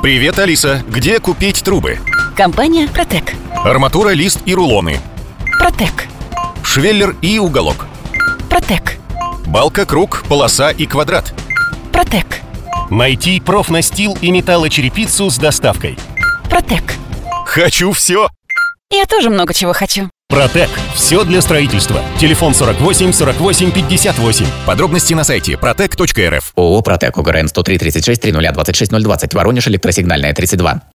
Привет, Алиса. Где купить трубы? Компания «Протек». Арматура, лист и рулоны. «Протек». Швеллер и уголок. «Протек». Балка, круг, полоса и квадрат. «Протек». Найти профнастил и металлочерепицу с доставкой. «Протек». Хочу все. Я тоже много чего хочу. «Протек» – все для строительства. Телефон 48 48 58. Подробности на сайте protec.rf. ООО «Протек», УГРН 103 36 00 26 020, Воронеж, электросигнальная 32.